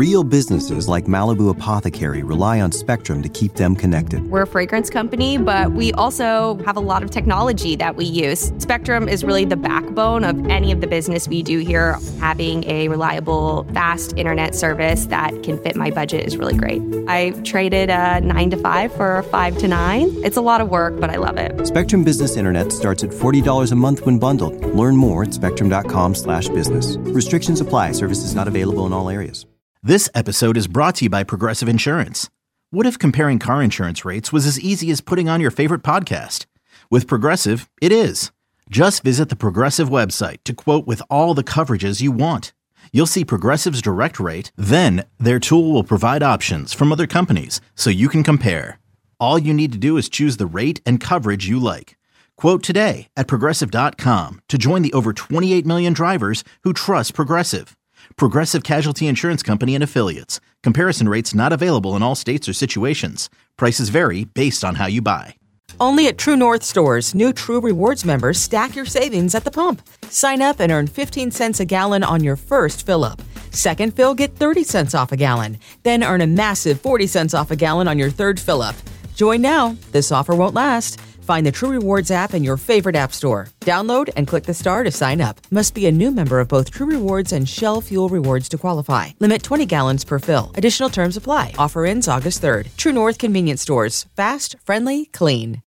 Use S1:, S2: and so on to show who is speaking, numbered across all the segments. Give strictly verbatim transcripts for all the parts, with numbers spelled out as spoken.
S1: Real businesses like Malibu Apothecary rely on Spectrum to keep them connected.
S2: We're a fragrance company, but we also have a lot of technology that we use. Spectrum is really the backbone of any of the business we do here. Having a reliable, fast internet service that can fit my budget is really great. I traded a nine to five for a five to nine. It's a lot of work, but I love it.
S1: Spectrum Business Internet starts at forty dollars a month when bundled. Learn more at spectrum.com slash business. Restrictions apply. Services not available in all areas.
S3: This episode is brought to you by Progressive Insurance. What if comparing car insurance rates was as easy as putting on your favorite podcast? With Progressive, it is. Just visit the Progressive website to quote with all the coverages you want. You'll see Progressive's direct rate, then their tool will provide options from other companies so you can compare. All you need to do is choose the rate and coverage you like. Quote today at progressive dot com to join the over twenty-eight million drivers who trust Progressive. Progressive Casualty Insurance Company and Affiliates. Comparison rates not available in all states or situations. Prices vary based on how you buy.
S4: Only at True North stores, new True Rewards members stack your savings at the pump. Sign up and earn fifteen cents a gallon on your first fill-up. Second fill, get thirty cents off a gallon. Then earn a massive forty cents off a gallon on your third fill-up. Join now. This offer won't last. Find the True Rewards app in your favorite app store. Download and click the star to sign up. Must be a new member of both True Rewards and Shell Fuel Rewards to qualify. Limit twenty gallons per fill. Additional terms apply. Offer ends August third. True North Convenience Stores. Fast, friendly, clean.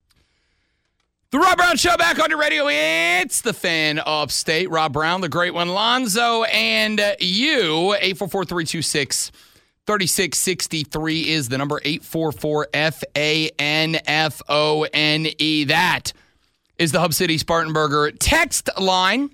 S5: The Rob Brown Show back on your radio. It's the fan upstate. Rob Brown, the great one, Lonzo, and you. eight four four, three two six, three six six three is the number. eight four four, F A N F O N E. That is the Hub City Spartanburger text line.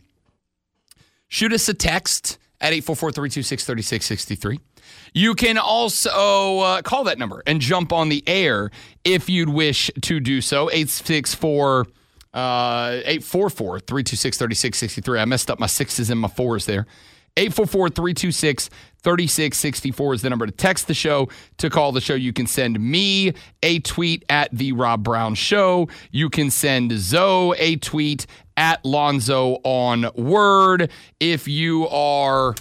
S5: Shoot us a text at eight four four, three two six, three six six three. You can also uh, call that number and jump on the air if you'd wish to do so. eight six four, uh, eight four four, three two six, three six six three. I messed up my sixes and my fours there. eight four four, three two six, three six six four is the number to text the show. To call the show, you can send me a tweet at The Rob Brown Show. You can send Zoe a tweet at Lonzo on Word. If you are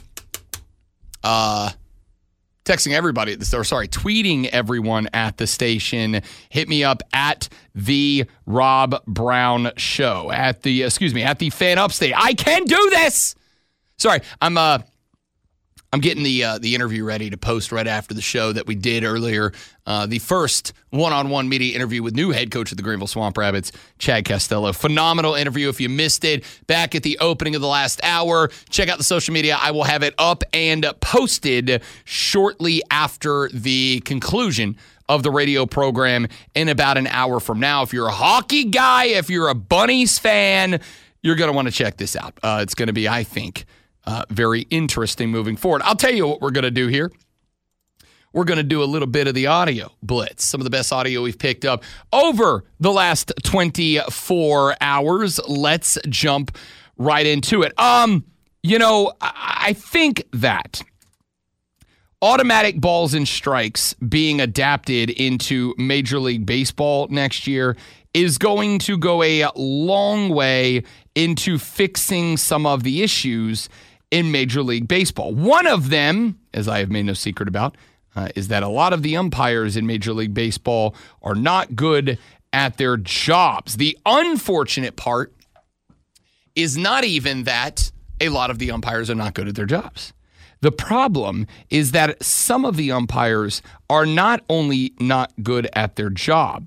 S5: uh, texting everybody at the store, sorry, tweeting everyone at the station, hit me up at The Rob Brown Show. At the, excuse me, at the Fan Upstate. I can do this! Sorry, I'm uh, I'm getting the uh, the interview ready to post right after the show that we did earlier. Uh, the first one-on-one media interview with new head coach of the Greenville Swamp Rabbits, Chad Costello. Phenomenal interview. If you missed it, back at the opening of the last hour, check out the social media. I will have it up and posted shortly after the conclusion of the radio program in about an hour from now. If you're a hockey guy, if you're a Bunnies fan, you're going to want to check this out. Uh, it's going to be, I think, Uh, very interesting moving forward. I'll tell you what we're going to do here. We're going to do a little bit of the audio blitz. Some of the best audio we've picked up over the last twenty-four hours. Let's jump right into it. Um, you know, I, I think that automatic balls and strikes being adapted into Major League Baseball next year is going to go a long way into fixing some of the issues in Major League Baseball. One of them, as I have made no secret about, uh, is that a lot of the umpires in Major League Baseball are not good at their jobs. The unfortunate part is not even that a lot of the umpires are not good at their jobs. The problem is that some of the umpires are not only not good at their job,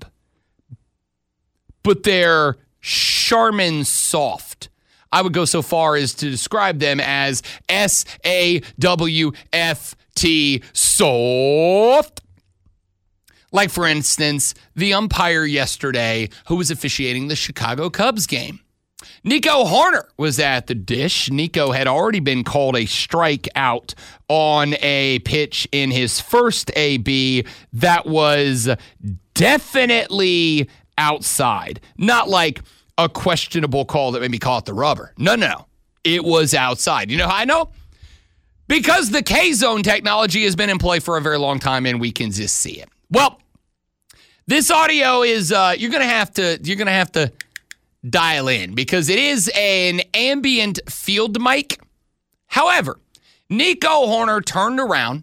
S5: but they're Charmin soft. I would go so far as to describe them as S A W F T, soft. Like, for instance, the umpire yesterday who was officiating the Chicago Cubs game. Nico Hoerner was at the dish. Nico had already been called a strikeout on a pitch in his first A B that was definitely outside. Not like a questionable call that made me call it the rubber. No, no, no. It was outside. You know how I know? Because the K-Zone technology has been in play for a very long time and we can just see it. Well, this audio is, uh, you're going to have to, you're going to have to dial in because it is an ambient field mic. However, Nico Hoerner turned around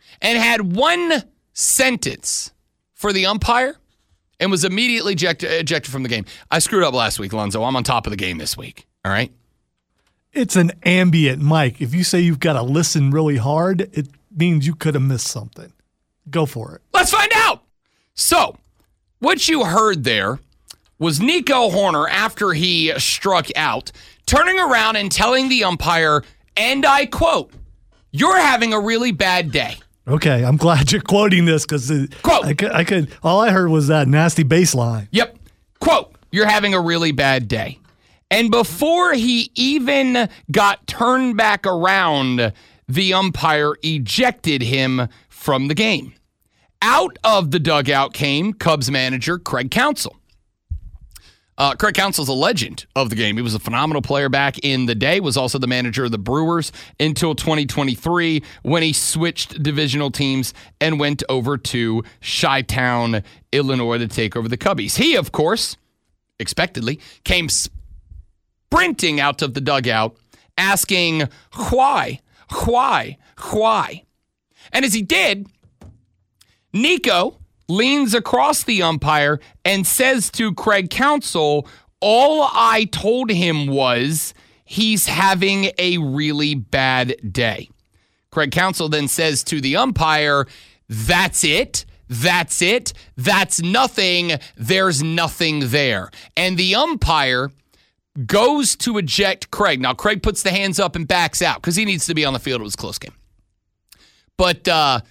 S5: and had one sentence for the umpire and was immediately ejected, ejected from the game. I screwed up last week, Lonzo. I'm on top of the game this week. All right?
S6: It's an ambient mic. If you say you've got to listen really hard, it means you could have missed something. Go for it.
S5: Let's find out. So, what you heard there was Nico Horner, after he struck out, turning around and telling the umpire, and I quote, "You're having a really bad day."
S6: Okay, I'm glad you're quoting this because
S5: Quote.
S6: I could, I could. All I heard was that nasty bass line.
S5: Yep. Quote, "You're having a really bad day." And before he even got turned back around, the umpire ejected him from the game. Out of the dugout came Cubs manager Craig Counsell. Uh, Craig Counsell's a legend of the game. He was a phenomenal player back in the day, was also the manager of the Brewers until twenty twenty-three when he switched divisional teams and went over to Chi-Town, Illinois to take over the Cubbies. He, of course, expectedly, came sprinting out of the dugout asking, why, why, why? And as he did, Nico leans across the umpire and says to Craig Counsell, all I told him was he's having a really bad day. Craig Counsell then says to the umpire, that's it, that's it, that's nothing, there's nothing there. And the umpire goes to eject Craig. Now, Craig puts the hands up and backs out because he needs to be on the field. It was a close game. But, uh,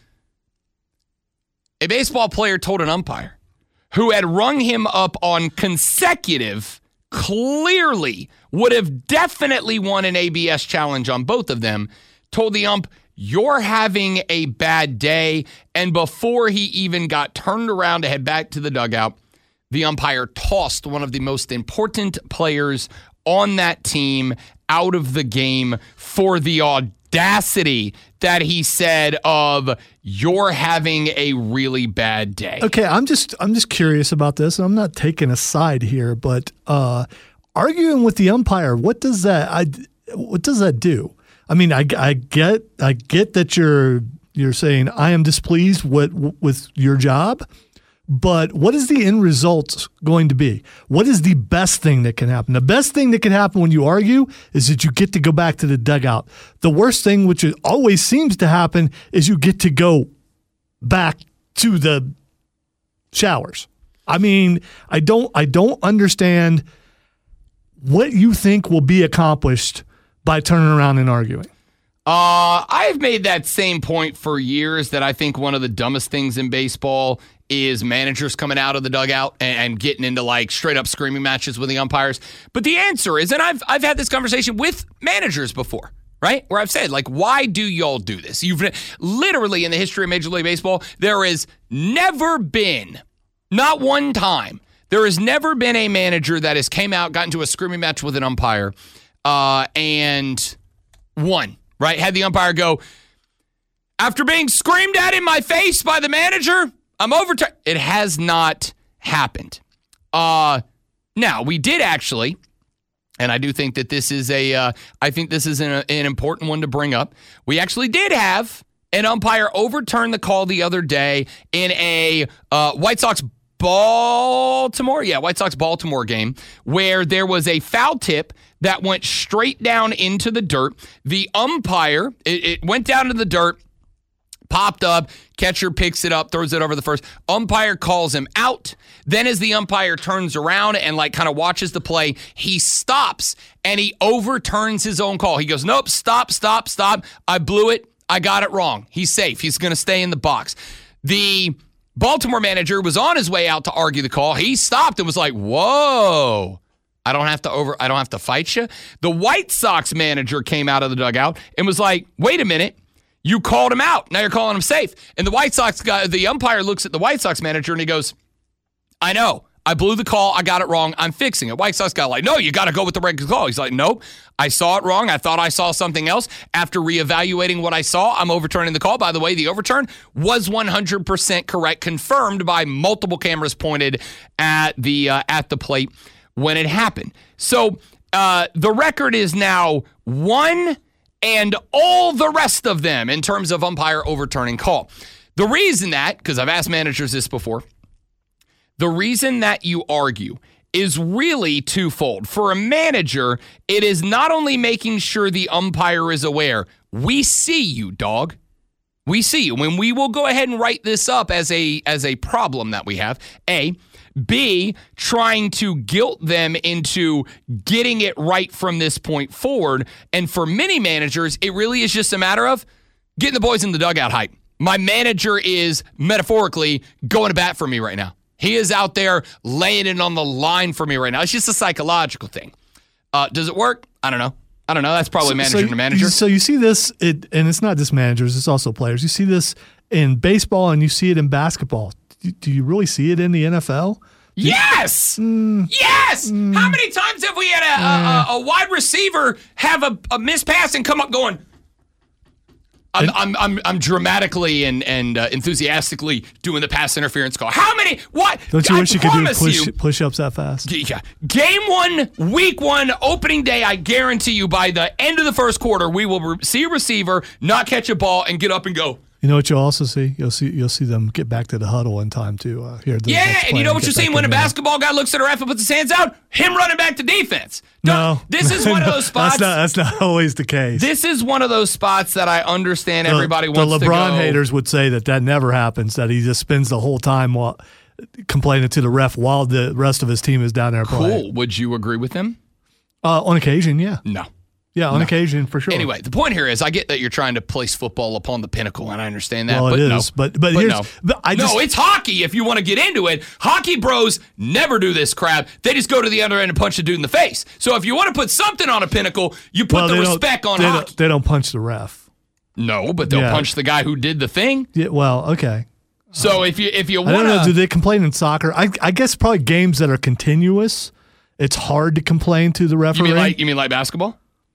S5: a baseball player told an umpire who had rung him up on consecutive, clearly would have definitely won an A B S challenge on both of them, told the ump, you're having a bad day. And before he even got turned around to head back to the dugout, the umpire tossed one of the most important players on that team out of the game for the audacity that he said of, you're having a really bad day.
S6: Okay, I'm just I'm just curious about this, and I'm not taking a side here, but uh, arguing with the umpire, what does that I what does that do? I mean, I, I get I get that you're you're saying I am displeased with with your job, but what is the end result going to be? What is the best thing that can happen? The best thing that can happen when you argue is that you get to go back to the dugout. The worst thing, which always seems to happen, is you get to go back to the showers. I mean, I don't I don't understand what you think will be accomplished by turning around and arguing.
S5: Uh, I've made that same point for years that I think one of the dumbest things in baseball is managers coming out of the dugout and, and getting into like straight up screaming matches with the umpires. But the answer is, and I've I've had this conversation with managers before, right? Where I've said, like, why do y'all do this? You've literally in the history of Major League Baseball, there has never been, not one time, there has never been a manager that has came out, got into a screaming match with an umpire, uh, and won, right? Had the umpire go, after being screamed at in my face by the manager, I'm overturned. It has not happened. Uh, now, we did actually, and I do think that this is a, uh, I think this is an, an important one to bring up. We actually did have an umpire overturn the call the other day in a uh, White Sox Baltimore, yeah, White Sox Baltimore game where there was a foul tip that went straight down into the dirt. The umpire, it, it went down into the dirt, popped up, catcher picks it up, throws it over the first. Umpire calls him out. Then as the umpire turns around and like kind of watches the play, he stops and he overturns his own call. He goes, nope, stop, stop, stop. I blew it. I got it wrong. He's safe. He's going to stay in the box. The Baltimore manager was on his way out to argue the call. He stopped and was like, whoa. I don't have to over. I don't have to fight you. The White Sox manager came out of the dugout and was like, wait a minute. You called him out. Now you're calling him safe. And the White Sox guy, the umpire looks at the White Sox manager and he goes, I know. I blew the call. I got it wrong. I'm fixing it. White Sox guy like, no, you got to go with the regular call. He's like, nope. I saw it wrong. I thought I saw something else. After reevaluating what I saw, I'm overturning the call. By the way, the overturn was one hundred percent correct, confirmed by multiple cameras pointed at the uh, at the plate when it happened. So uh, the record is now one and all the rest of them in terms of umpire overturning call. The reason that, because I've asked managers this before, the reason that you argue is really twofold. For a manager, it is not only making sure the umpire is aware, we see you, dog. We see you. When we will go ahead and write this up as a as a problem that we have, A. B, trying to guilt them into getting it right from this point forward. And for many managers, it really is just a matter of getting the boys in the dugout hype. My manager is metaphorically going to bat for me right now. He is out there laying it on the line for me right now. It's just a psychological thing. Uh, does it work? I don't know. I don't know. That's probably
S6: so,
S5: manager
S6: so
S5: to manager.
S6: You, so you see this, it, and it's not just managers, it's also players. You see this in baseball and you see it in basketball. Do, do you really see it in the N F L?
S5: Yes!
S6: Mm,
S5: yes!
S6: Mm,
S5: How many times have we had a, uh, a, a wide receiver have a, a missed pass and come up going, I'm I'm I'm, I'm dramatically and and uh, enthusiastically doing the pass interference call. How many? What?
S6: Don't you
S5: I
S6: wish you could do push,
S5: you,
S6: push-ups that fast?
S5: Yeah. Game one, week one, opening day, I guarantee you by the end of the first quarter, we will re- see a receiver not catch a ball and get up and go.
S6: You know what you'll also see? You'll see you'll see them get back to the huddle in time to uh, hear the
S5: Yeah, and you know what you're seeing when a basketball guy looks at a ref and puts his hands out? Him running back to defense. Don't,
S6: No.
S5: This is one
S6: no,
S5: of those spots.
S6: That's not, that's not always the case.
S5: This is one of those spots that I understand
S6: the,
S5: everybody
S6: the
S5: wants to go.
S6: LeBron haters would say that that never happens, that he just spends the whole time while complaining to the ref while the rest of his team is down there playing.
S5: Cool. Would you agree with him?
S6: Uh, on occasion, yeah.
S5: No.
S6: Yeah, on
S5: No.
S6: occasion, for sure.
S5: Anyway, the point here is I get that you're trying to place football upon the pinnacle, and I understand that.
S6: Well,
S5: but
S6: it
S5: no.
S6: is, but- but
S5: but
S6: here's-
S5: no.
S6: but I just-
S5: no, it's hockey if you want to get into it. Hockey bros never do this crap. They just go to the other end and punch the dude in the face. So if you want to put something on a pinnacle, you put
S6: well,
S5: the
S6: they don't-
S5: respect on
S6: they
S5: hockey.
S6: Don't, they don't punch the ref.
S5: No, but they'll
S6: Yeah.
S5: punch the guy who did the thing.
S6: Yeah, well, okay.
S5: So if you if you
S6: I don't
S5: want
S6: know. Do
S5: to,
S6: they complain in soccer? I, I guess probably games that are continuous, it's hard to complain to the
S5: you
S6: referee.
S5: mean like you mean like basketball,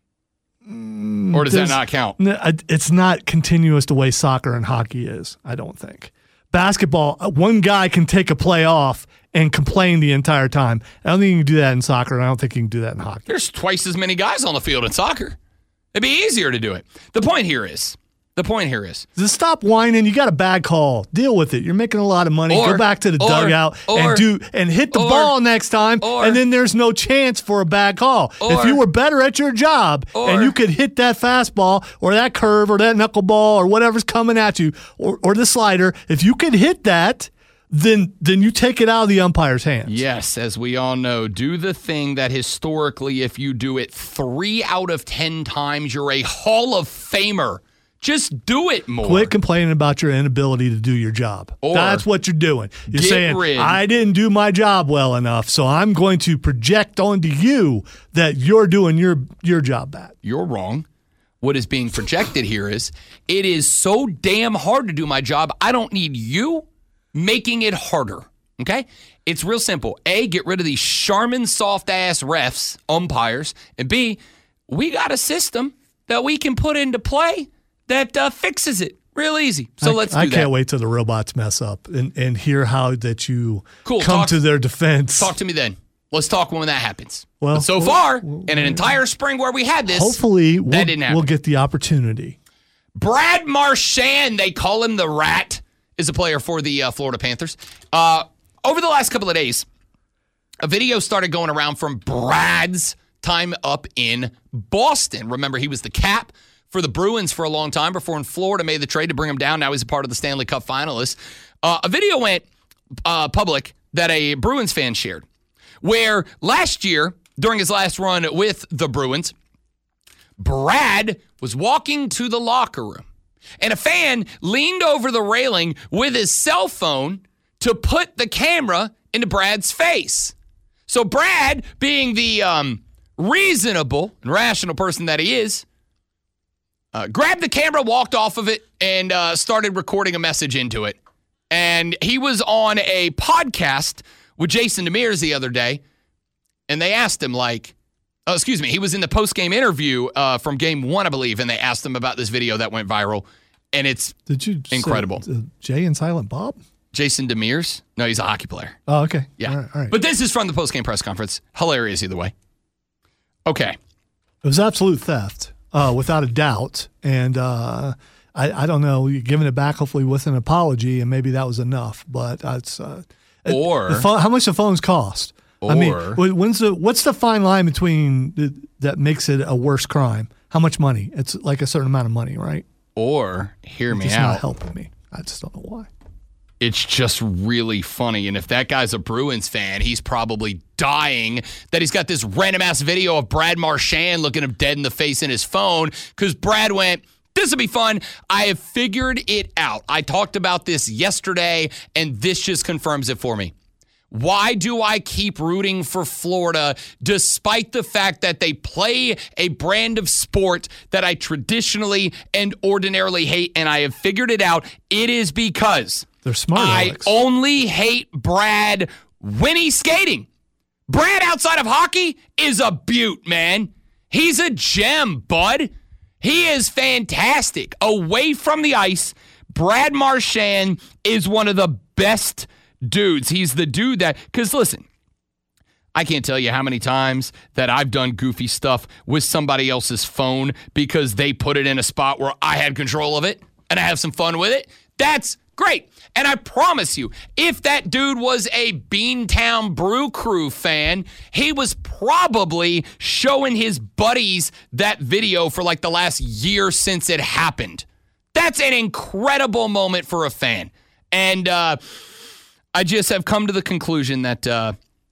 S5: or does that
S6: There's-
S5: not count?
S6: No, I- it's not continuous the way soccer and hockey is, I don't think. Basketball, uh, one guy can take a play off and complain the entire time. I don't think you can do that in soccer, and I don't think you can do that in hockey.
S5: There's twice as many guys on the field in soccer. It'd be easier to do it. The point here is, the point here is,
S6: Just stop whining. You got a bad call. Deal with it. You're making a lot of money.
S5: Or-
S6: Go back to the
S5: or-
S6: dugout
S5: or-
S6: and do and hit the
S5: or-
S6: ball next time,
S5: or-
S6: and then there's no chance for a bad call.
S5: Or-
S6: if you were better at your job
S5: Or-
S6: and you could hit that fastball or that curve or that knuckleball or whatever's coming at you or, or the slider, if you could hit that, then then you take it out of the umpire's hands.
S5: yes, as we all know, do the thing that historically, if you do it three out of ten times, you're a Hall of Famer. Just do it more.
S6: Quit complaining about your inability to do your job.
S5: Or
S6: That's what you're doing. You're
S5: get
S6: saying,
S5: rid-
S6: I didn't do my job well enough, so I'm going to project onto you that you're doing your, your job bad.
S5: You're wrong. What is being projected here is it is so damn hard to do my job. I don't need you making it harder. Okay? It's real simple. A, get rid of these Charmin soft ass refs, umpires. And B, we got a system that we can put into play that uh, fixes it real easy. So
S6: I,
S5: let's do
S6: I
S5: that.
S6: can't wait till the robots mess up and, and hear how that you
S5: Cool.
S6: come
S5: Talk-
S6: to their defense.
S5: Talk to me then. Let's talk when that happens.
S6: Well,
S5: but so
S6: well,
S5: far,
S6: well,
S5: in an entire spring where we had this,
S6: Hopefully,
S5: that
S6: we'll,
S5: didn't happen.
S6: we'll get the opportunity.
S5: Brad Marchand, they call him the Rat, is a player for the uh, Florida Panthers. Uh, over the last couple of days, a video started going around from Brad's time up in Boston. Remember, he was the cap for the Bruins for a long time before in Florida made the trade to bring him down. Now he's a part of the Stanley Cup finalists. Uh, a video went uh, public that a Bruins fan shared, where last year, during his last run with the Bruins, Brad was walking to the locker room, and a fan leaned over the railing with his cell phone to put the camera into Brad's face. So Brad, being the um, reasonable and rational person that he is, uh, grabbed the camera, walked off of it, and uh, started recording a message into it. And he was on a podcast with Jason Demers the other day, and they asked him, like, oh, excuse me, he was in the post-game interview uh, from game one, I believe, and they asked him about this video that went viral, and it's
S6: Did you say,
S5: incredible.
S6: uh, Jay and Silent Bob?
S5: Jason Demers. No, he's a hockey player.
S6: Oh, okay.
S5: Yeah.
S6: All right. All right.
S5: But this is from the post-game press conference. Hilarious either way. Okay.
S6: It was absolute theft. uh, without a doubt. And uh, I, I don't know, you're giving it back hopefully with an apology, and maybe that was enough. But that's uh,
S5: or
S6: the phone, how much the phones cost.
S5: Or,
S6: I mean, when's the what's the fine line between the, that makes it a worse crime? How much money? It's like a certain amount of money, right?
S5: Or hear me
S6: it's
S5: out.
S6: Not helping me. I just don't know why.
S5: It's just really funny. And if that guy's a Bruins fan, he's probably dying that he's got this random ass video of Brad Marchand looking him dead in the face in his phone because Brad went, this will be fun. I have figured it out. I talked about this yesterday, and this just confirms it for me. Why do I keep rooting for Florida despite the fact that they play a brand of sport that I traditionally and ordinarily hate? And I have figured it out. It is because
S6: they're smart.
S5: I
S6: Alex.
S5: only hate Brad when he's skating. Brad outside of hockey is a beaut, man. He's a gem, bud. He is fantastic. Away from the ice, Brad Marchand is one of the best dudes. He's the dude that, because listen, I can't tell you how many times that I've done goofy stuff with somebody else's phone because they put it in a spot where I had control of it and I have some fun with it. That's great. And I promise you, if that dude was a Beantown Brew Crew fan, he was probably showing his buddies that video for like the last year since it happened. That's an incredible moment for a fan. And, uh, I just have come to the conclusion that, uh,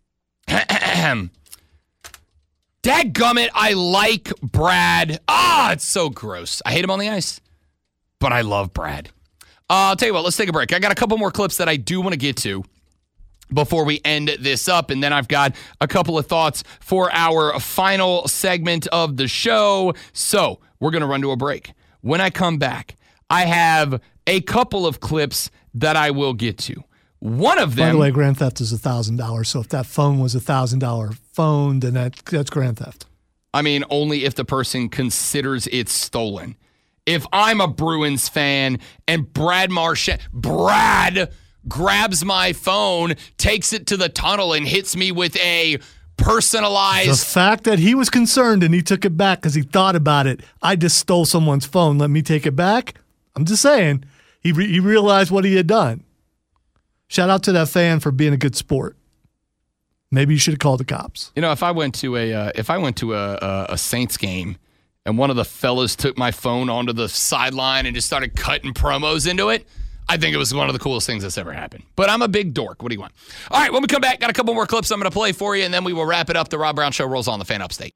S5: dadgummit, I like Brad. Ah, it's so gross. I hate him on the ice, but I love Brad. Uh, I'll tell you what, let's take a break. I got a couple more clips that I do want to get to before we end this up, and then I've got a couple of thoughts for our final segment of the show. So we're going to run to a break. When I come back, I have a couple of clips that I will get to. One of them.
S6: By the way, grand theft is one thousand dollars. So if that phone was a one thousand dollars phone, then that, that's grand theft.
S5: I mean, only if the person considers it stolen. If I'm a Bruins fan and Brad Marchand, Brad grabs my phone, takes it to the tunnel, and hits me with a personalized.
S6: The fact that he was concerned and he took it back because he thought about it. I just stole someone's phone. Let me take it back. I'm just saying. He re- he realized what he had done. Shout out to that fan for being a good sport. Maybe you should have called the cops.
S5: You know, if I went to a uh, if I went to a, a, a Saints game and one of the fellas took my phone onto the sideline and just started cutting promos into it, I think it was one of the coolest things that's ever happened. But I'm a big dork. What do you want? All right, when we come back, got a couple more clips I'm going to play for you, and then we will wrap it up. The Rob Brown Show rolls on. The Fan Upstate.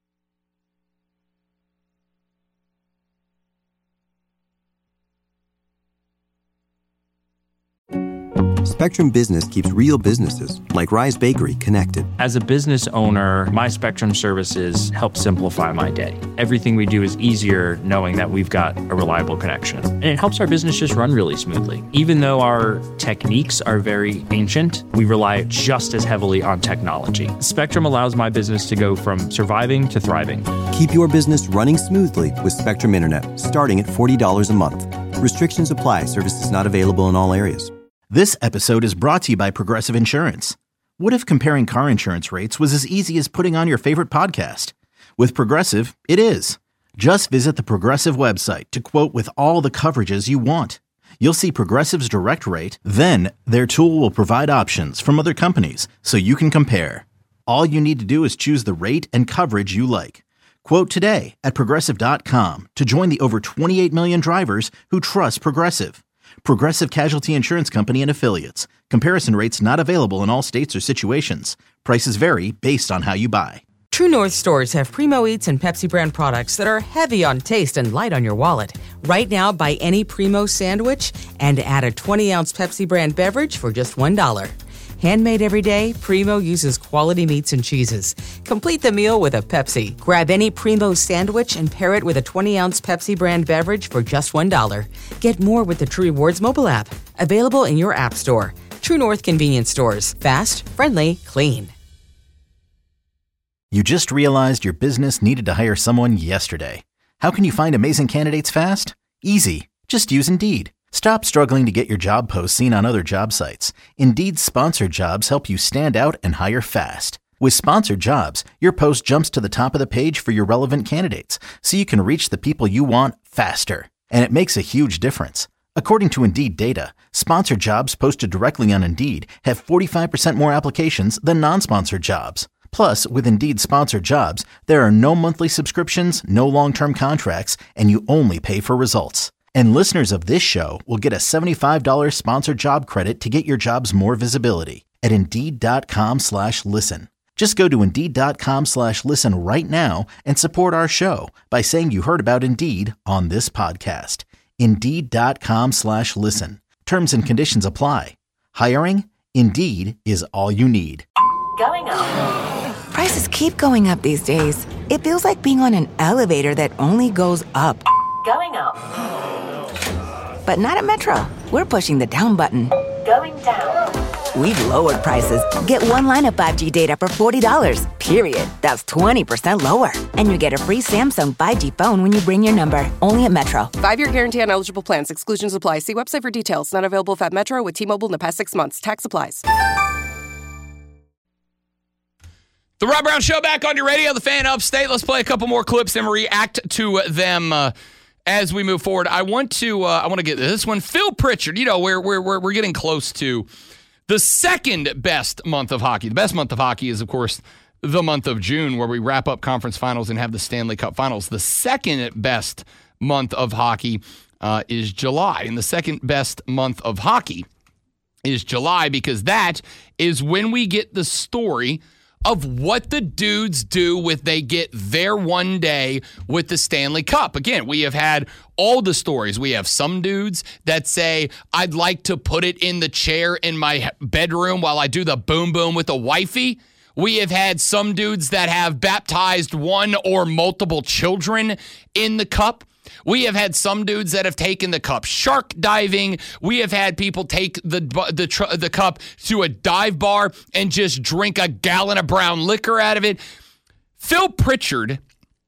S1: Spectrum Business keeps real businesses, like Rise Bakery, connected.
S7: As a business owner, my Spectrum services help simplify my day. Everything we do is easier knowing that we've got a reliable connection. And it helps our business just run really smoothly. Even though our techniques are very ancient, we rely just as heavily on technology. Spectrum allows my business to go from surviving to thriving.
S1: Keep your business running smoothly with Spectrum Internet, starting at forty dollars a month. Restrictions apply. Services not available in all areas.
S3: This episode is brought to you by Progressive Insurance. What if comparing car insurance rates was as easy as putting on your favorite podcast? With Progressive, it is. Just visit the Progressive website to quote with all the coverages you want. You'll see Progressive's direct rate, then their tool will provide options from other companies so you can compare. All you need to do is choose the rate and coverage you like. Quote today at Progressive dot com to join the over twenty-eight million drivers who trust Progressive. Progressive Casualty Insurance Company and Affiliates. Comparison rates not available in all states or situations. Prices vary based on how you buy.
S4: True North stores have Primo Eats and Pepsi brand products that are heavy on taste and light on your wallet. Right now, buy any Primo sandwich and add a twenty-ounce Pepsi brand beverage for just one dollar. Handmade every day, Primo uses quality meats and cheeses. Complete the meal with a Pepsi. Grab any Primo sandwich and pair it with a twenty-ounce Pepsi brand beverage for just one dollar. Get more with the True Rewards mobile app. Available in your app store. True North convenience stores. Fast, friendly, clean.
S3: You just realized your business needed to hire someone yesterday. How can you find amazing candidates fast? Easy. Just use Indeed. Stop struggling to get your job posts seen on other job sites. Indeed's sponsored jobs help you stand out and hire fast. With Sponsored Jobs, your post jumps to the top of the page for your relevant candidates, so you can reach the people you want faster. And it makes a huge difference. According to Indeed data, sponsored jobs posted directly on Indeed have forty-five percent more applications than non-sponsored jobs. Plus, with Indeed Sponsored Jobs, there are no monthly subscriptions, no long-term contracts, and you only pay for results. And listeners of this show will get a seventy-five dollars sponsored job credit to get your jobs more visibility at Indeed.com slash listen. Just go to Indeed.com slash listen right now and support our show by saying you heard about Indeed on this podcast. Indeed.com slash listen. Terms and conditions apply. Hiring? Indeed is all you need.
S8: Going up. Prices keep going up these days. It feels like being on an elevator that only goes up. Going up. But not at Metro. We're pushing the down button. Going down. We've lowered prices. Get one line of five G data for forty dollars, period. That's twenty percent lower. And you get a free Samsung five G phone when you bring your number. Only at Metro.
S9: Five-year guarantee on eligible plans. Exclusions apply. See website for details. Not available if at Metro with T-Mobile in the past six months. Tax applies.
S5: The Rob Brown Show back on your radio, the Fan Upstate. Let's play a couple more clips and react to them uh, as we move forward. I want to uh, I want to get this one. Phil Pritchard, you know, we're, we're, we're, we're getting close to the second best month of hockey. The best month of hockey is, of course, the month of June, where we wrap up conference finals and have the Stanley Cup finals. The second best month of hockey uh, is July. And the second best month of hockey is July because that is when we get the story of what the dudes do with they get their one day with the Stanley Cup. Again, we have had all the stories. We have some dudes that say, I'd like to put it in the chair in my bedroom while I do the boom boom with the wifey. We have had some dudes that have baptized one or multiple children in the cup. We have had some dudes that have taken the cup shark diving. We have had people take the the the cup to a dive bar and just drink a gallon of brown liquor out of it. Phil Pritchard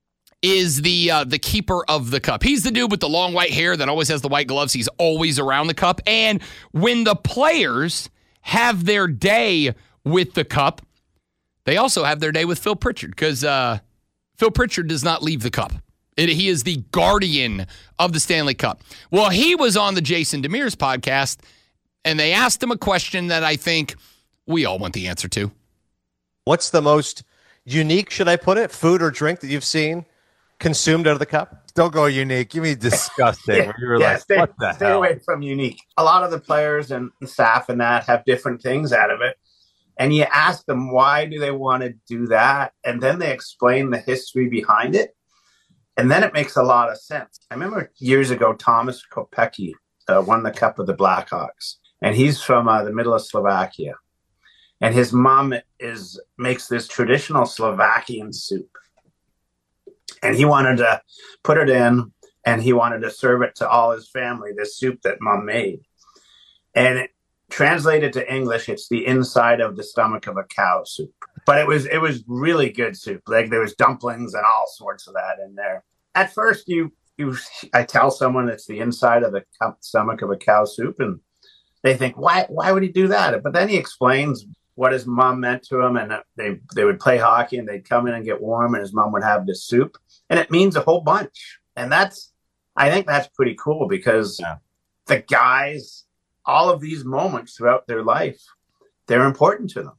S5: is the uh, the keeper of the cup. He's the dude with the long white hair that always has the white gloves. He's always around the cup. And when the players have their day with the cup, they also have their day with Phil Pritchard because uh, Phil Pritchard does not leave the cup. It, he is the guardian of the Stanley Cup. Well, he was on the Jason Demers podcast, and they asked him a question that I think we all want the answer to.
S10: What's the most unique, should I put it, food or drink that you've seen consumed out of the cup?
S11: Don't go unique. Give me disgusting.
S12: yeah,
S11: you were
S12: yeah,
S11: like,
S12: stay,
S11: what the
S12: stay
S11: hell?
S12: away from unique. A lot of the players and staff and that have different things out of it. And you ask them, why do they want to do that? And then they explain the history behind it. And then it makes a lot of sense. I remember years ago, Thomas Kopecky uh, won the Cup with the Blackhawks. And he's from uh, the middle of Slovakia. And his mom is makes this traditional Slovakian soup. And he wanted to put it in, and he wanted to serve it to all his family, this soup that mom made. And it, translated to English, it's the inside of the stomach of a cow soup. But it was it was really good soup. Like there was dumplings and all sorts of that in there. At first, you you I tell someone it's the inside of the stomach of a cow soup, and they think, why why would he do that? But then he explains what his mom meant to him, and they they would play hockey, and they'd come in and get warm, and his mom would have this soup, and it means a whole bunch. And that's I think that's pretty cool because yeah. the guys, all of these moments throughout their life, they're important to them.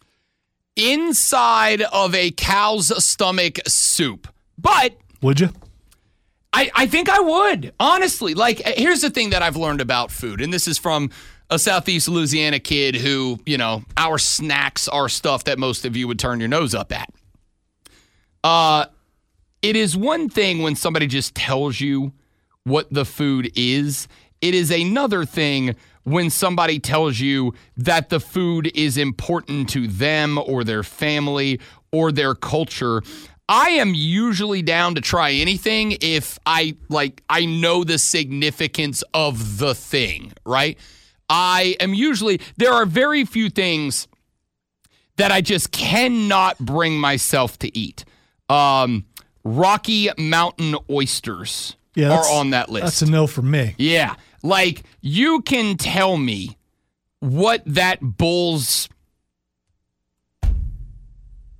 S5: Inside of a cow's stomach soup. But
S6: would you?
S5: I, I think I would, honestly. Like, here's the thing that I've learned about food, and this is from a Southeast Louisiana kid who, you know, our snacks are stuff that most of you would turn your nose up at. Uh, it is one thing when somebody just tells you what the food is. It is another thing when somebody tells you that the food is important to them or their family or their culture. I am usually down to try anything if I like I know the significance of the thing, right? I am usually there are very few things that I just cannot bring myself to eat. Um, Rocky Mountain oysters
S6: yeah,
S5: are on that list.
S6: That's a no for me.
S5: Yeah. Like, you can tell me what that bull's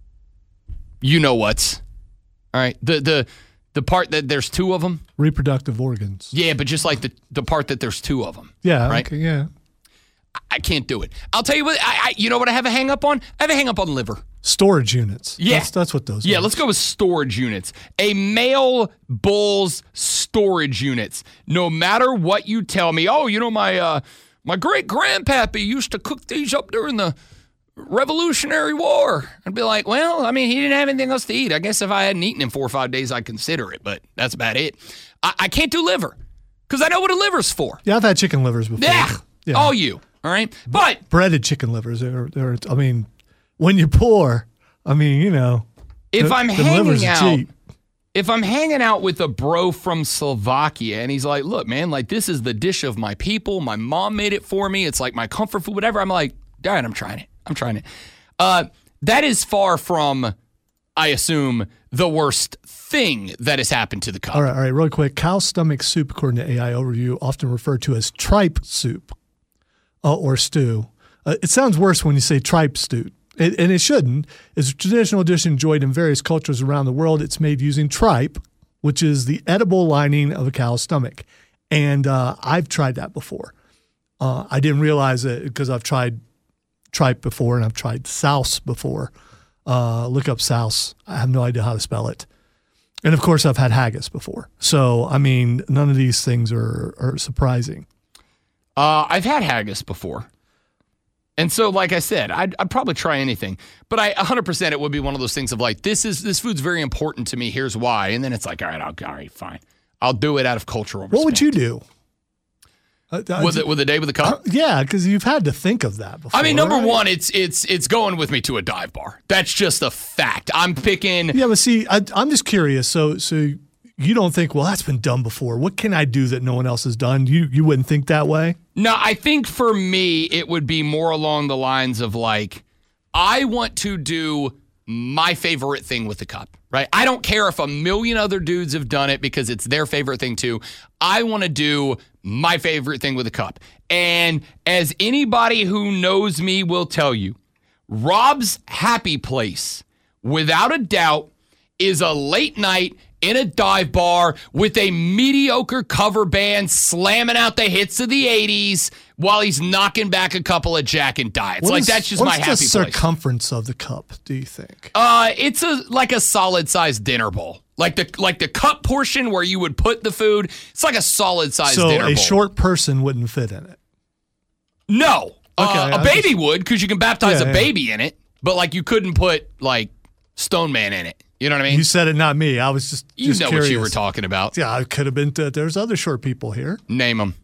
S5: you know what's. All right. The the the part that there's two of them.
S6: Reproductive organs.
S5: Yeah, but just like the, the part that there's two of them.
S6: Yeah.
S5: Right?
S6: Okay, yeah.
S5: I, I can't do it. I'll tell you what, I, I you know what I have a hang up on? I have a hang up on liver.
S6: Storage units.
S5: Yeah.
S6: That's, that's what those
S5: Yeah,
S6: are.
S5: let's go with storage units. A male bull's storage units. No matter what you tell me, oh, you know, my uh, my great-grandpappy used to cook these up during the Revolutionary War. I'd be like, well, I mean, he didn't have anything else to eat. I guess if I hadn't eaten in four or five days, I'd consider it, but that's about it. I, I can't do liver because I know what a liver's for.
S6: Yeah, I've had chicken livers before.
S5: Yeah,
S6: yeah.
S5: all you, all right? But
S6: breaded chicken livers, they're, they're, I mean, when you're poor, I mean, you know.
S5: If
S6: the,
S5: I'm
S6: the
S5: hanging
S6: livers are
S5: out,
S6: cheap.
S5: if I'm hanging out with a bro from Slovakia and he's like, look, man, like this is the dish of my people. My mom made it for me. It's like my comfort food, whatever. I'm like, all right, I'm trying it. I'm trying it. Uh, that is far from, I assume, the worst thing that has happened to the cup.
S6: All right, all right, real quick. Cow stomach soup, according to A I Overview, often referred to as tripe soup uh, or stew. Uh, it sounds worse when you say tripe stew. It, and it shouldn't. It's a traditional dish enjoyed in various cultures around the world. It's made using tripe, which is the edible lining of a cow's stomach. And uh, I've tried that before. Uh, I didn't realize it because I've tried tripe before and I've tried souse before. Uh, look up souse. I have no idea how to spell it. And, of course, I've had haggis before. So, I mean, none of these things are, are surprising.
S5: Uh, I've had haggis before. And so, like I said, I'd, I'd probably try anything. But I one hundred percent it would be one of those things of like, this is this food's very important to me. Here's why. And then it's like, all right, I'll, all right, fine. I'll do it out of cultural respect.
S6: What would you do?
S5: Uh, with, it, with a day with a cup?
S6: Uh, yeah, because you've had to think of that before.
S5: I mean, number
S6: right?
S5: one, it's it's it's going with me to a dive bar. That's just a fact. I'm picking.
S6: Yeah, but see, I, I'm just curious. So, so you don't think, well, that's been done before. What can I do that no one else has done? You you wouldn't think that way?
S5: No, I think for me, it would be more along the lines of like, I want to do my favorite thing with the cup, right? I don't care if a million other dudes have done it because it's their favorite thing too. I want to do my favorite thing with a cup. And as anybody who knows me will tell you, Rob's happy place, without a doubt, is a late night in a dive bar with a mediocre cover band slamming out the hits of the eighties while he's knocking back a couple of Jack and Diets.
S6: What
S5: like
S6: is,
S5: that's just my happy
S6: What's the
S5: place.
S6: circumference of the cup, do you think?
S5: Uh, it's a like a solid sized dinner bowl. Like the like the cup portion where you would put the food. It's like a solid sized
S6: so
S5: dinner bowl.
S6: So a short person wouldn't fit in it?
S5: No.
S6: Okay,
S5: uh, a
S6: I
S5: baby
S6: just,
S5: would because you can baptize
S6: yeah,
S5: a
S6: yeah.
S5: baby in it. But like you couldn't put like Stone Man in it. You know what I mean?
S6: You said it, not me. I was just
S5: You
S6: just
S5: know
S6: curious.
S5: what you were talking about.
S6: Yeah, I could have been. T- there's other short people here.
S5: Name them.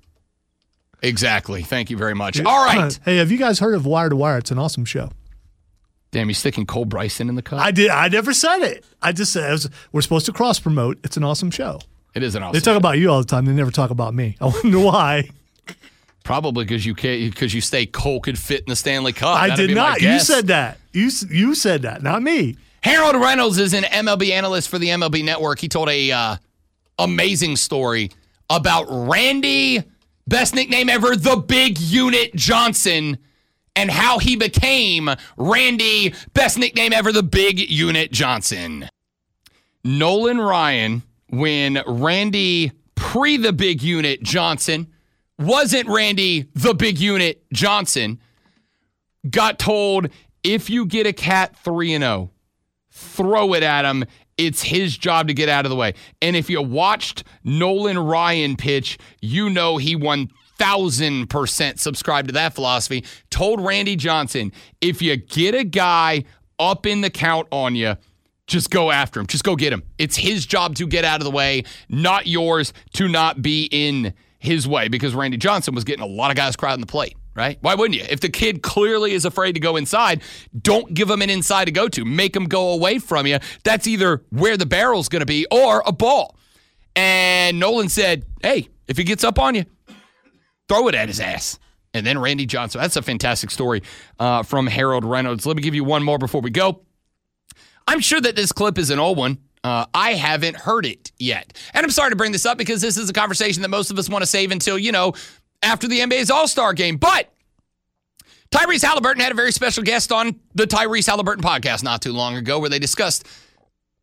S5: Exactly. Thank you very much. All right.
S6: Hey, have you guys heard of Wire to Wire? It's an awesome show.
S5: Damn, you sticking Cole Bryson in the cup?
S6: I did. I never said it. I just said it was, we're supposed to cross promote. It's an awesome show.
S5: It is an awesome
S6: They talk
S5: show.
S6: about you all the time. They never talk about me. I wonder why.
S5: Probably because you can't, because you say Cole could fit in the Stanley Cup.
S6: I
S5: That'd
S6: did
S5: be my
S6: not. You
S5: guess.
S6: said that. You you said that, not me.
S5: Harold Reynolds is an M L B analyst for the M L B Network. He told a uh, amazing story about Randy, best nickname ever, the Big Unit Johnson, and how he became Randy, best nickname ever, the Big Unit Johnson. Nolan Ryan, when Randy pre the Big Unit Johnson wasn't Randy the Big Unit Johnson, got told, if you get a cat three and oh, throw it at him. It's his job to get out of the way. And if you watched Nolan Ryan pitch, you know he one thousand percent subscribed to that philosophy. Told Randy Johnson, if you get a guy up in the count on you, just go after him. Just go get him. It's his job to get out of the way, not yours to not be in his way, because Randy Johnson was getting a lot of guys crowding the plate, right? Why wouldn't you? If the kid clearly is afraid to go inside, don't give him an inside to go to. Make him go away from you. That's either where the barrel's going to be or a ball. And Nolan said, hey, if he gets up on you, throw it at his ass. And then Randy Johnson. That's a fantastic story uh, from Harold Reynolds. Let me give you one more before we go. I'm sure that this clip is an old one. Uh, I haven't heard it yet. And I'm sorry to bring this up because this is a conversation that most of us want to save until, you know, after the N B A's All-Star game. But Tyrese Halliburton had a very special guest on the Tyrese Halliburton podcast not too long ago where they discussed